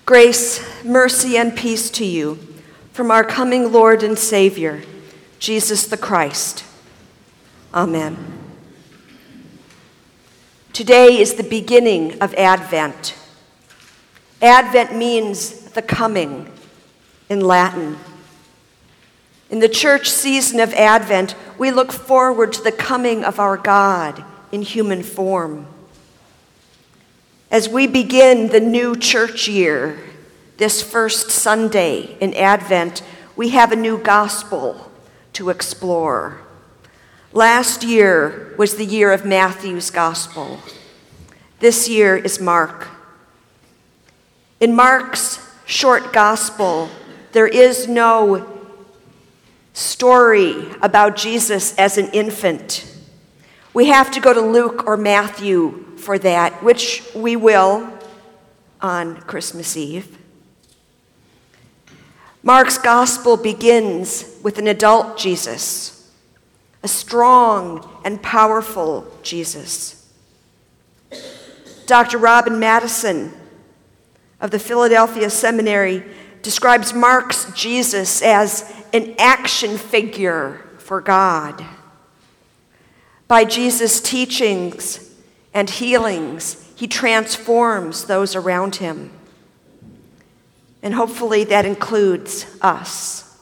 Grace, mercy, and peace to you from our coming Lord and Savior, Jesus the Christ. Amen. Today is the beginning of Advent. Advent means the coming in Latin. In the church season of Advent, we look forward to the coming of our God in human form. As we begin the new church year, this first Sunday in Advent, we have a new gospel to explore. Last year was the year of Matthew's gospel. This year is Mark. In Mark's short gospel, there is no story about Jesus as an infant. We have to go to Luke or Matthew for that, which we will on Christmas Eve. Mark's gospel begins with an adult Jesus, a strong and powerful Jesus. Dr. Robin Madison of the Philadelphia Seminary describes Mark's Jesus as an action figure for God. By Jesus' teachings and healings, he transforms those around him. And hopefully that includes us.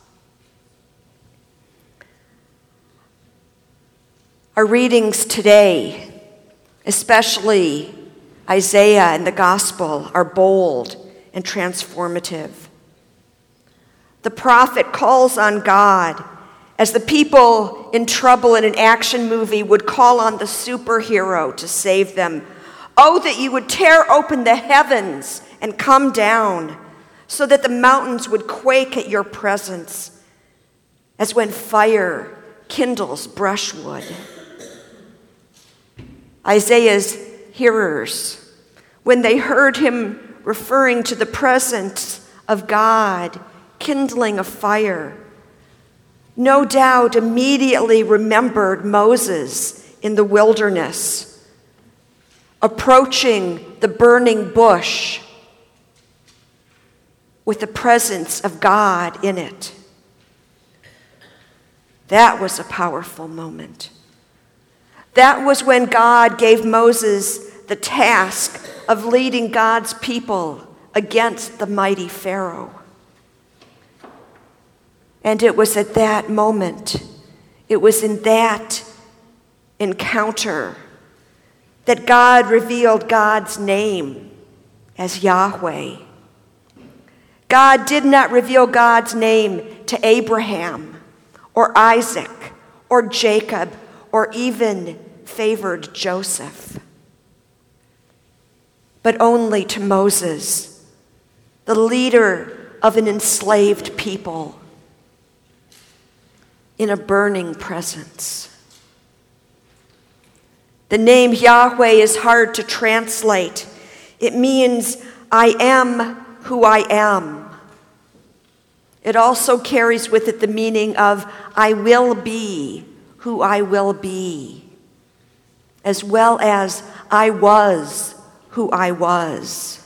Our readings today, especially Isaiah and the Gospel, are bold and transformative. The prophet calls on God as the people in trouble in an action movie would call on the superhero to save them. Oh, that you would tear open the heavens and come down, so that the mountains would quake at your presence, as when fire kindles brushwood. Isaiah's hearers, when they heard him referring to the presence of God kindling a fire, no doubt immediately remembered Moses in the wilderness, approaching the burning bush with the presence of God in it. That was a powerful moment. That was when God gave Moses the task of leading God's people against the mighty Pharaoh. And it was at that moment, it was in that encounter that God revealed God's name as Yahweh. God did not reveal God's name to Abraham or Isaac or Jacob or even favored Joseph, but only to Moses, the leader of an enslaved people, in a burning presence. The name Yahweh is hard to translate. It means, I am who I am. It also carries with it the meaning of, I will be who I will be, as well as I was who I was.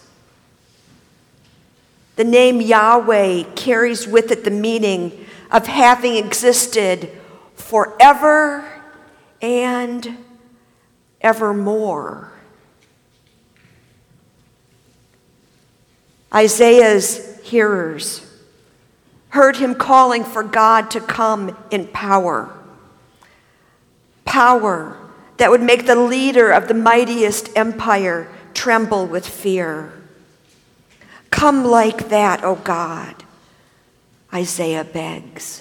The name Yahweh carries with it the meaning of having existed forever and evermore. Isaiah's hearers heard him calling for God to come in power. Power that would make the leader of the mightiest empire tremble with fear. Come like that, O God, Isaiah begs.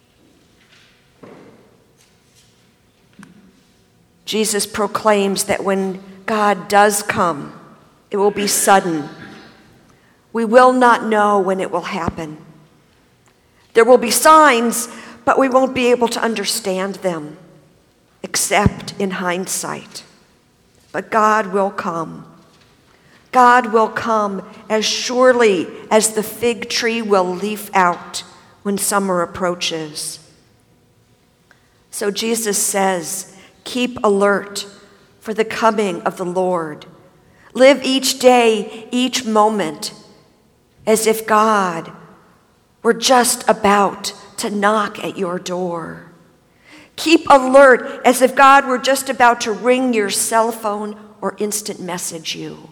Jesus proclaims that when God does come, it will be sudden. We will not know when it will happen. There will be signs, but we won't be able to understand them, except in hindsight. But God will come. God will come as surely as the fig tree will leaf out when summer approaches. So Jesus says, keep alert for the coming of the Lord. Live each day, each moment, as if God were just about to knock at your door. Keep alert as if God were just about to ring your cell phone or instant message you.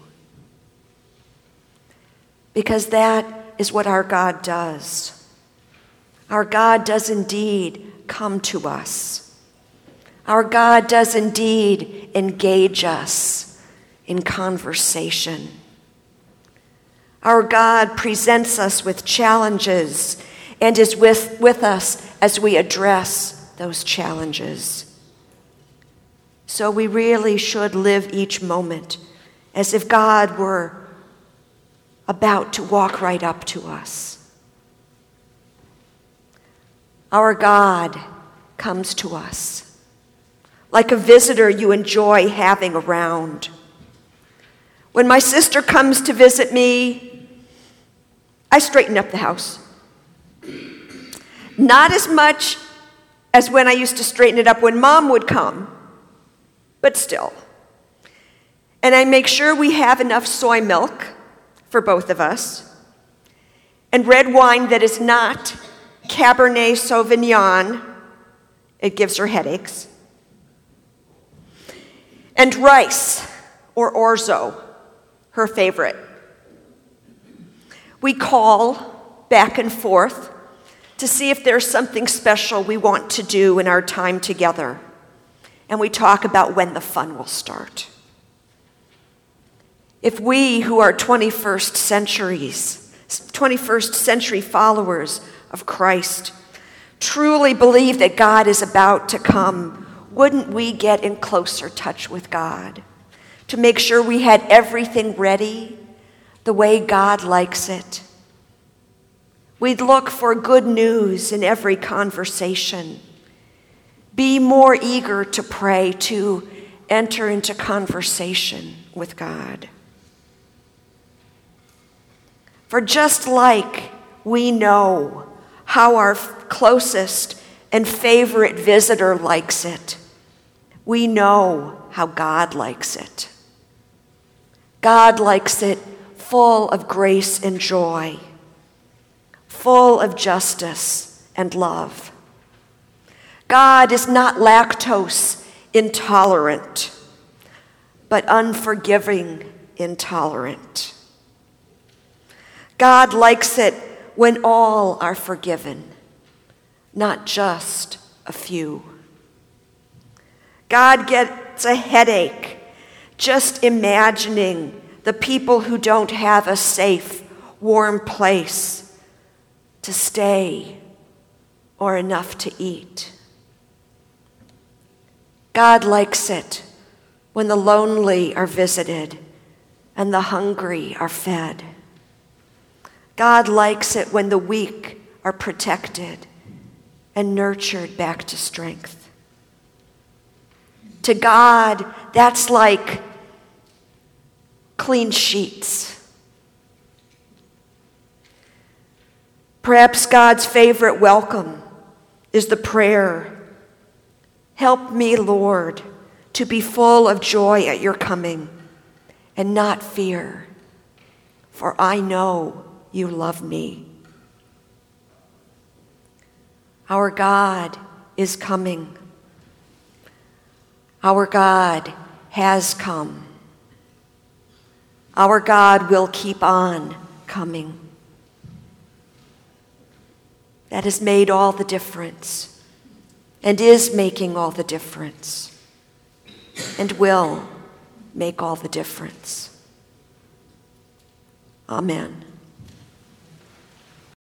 Because that is what our God does. Our God does indeed come to us. Our God does indeed engage us in conversation. Our God presents us with challenges and is with us as we address those challenges. So we really should live each moment as if God were about to walk right up to us. Our God comes to us like a visitor you enjoy having around. When my sister comes to visit me, I straighten up the house. Not as much as when I used to straighten it up when Mom would come, but still. And I make sure we have enough soy milk for both of us, and red wine that is not Cabernet Sauvignon. It gives her headaches. And rice, or orzo, her favorite. We call back and forth to see if there's something special we want to do in our time together. And we talk about when the fun will start. If we who are 21st century followers of Christ truly believe that God is about to come, wouldn't we get in closer touch with God to make sure we had everything ready the way God likes it? We'd look for good news in every conversation. Be more eager to pray, to enter into conversation with God. For just like we know how our closest and favorite visitor likes it, we know how God likes it. God likes it full of grace and joy, full of justice and love. God is not lactose intolerant, but unforgiving intolerant. God likes it when all are forgiven, not just a few. God gets a headache just imagining the people who don't have a safe, warm place to stay or enough to eat. God likes it when the lonely are visited and the hungry are fed. God likes it when the weak are protected and nurtured back to strength. To God, that's like clean sheets. Perhaps God's favorite welcome is the prayer, "Help me, Lord, to be full of joy at your coming and not fear, for I know you love me." Our God is coming. Our God has come. Our God will keep on coming. That has made all the difference and is making all the difference and will make all the difference. Amen.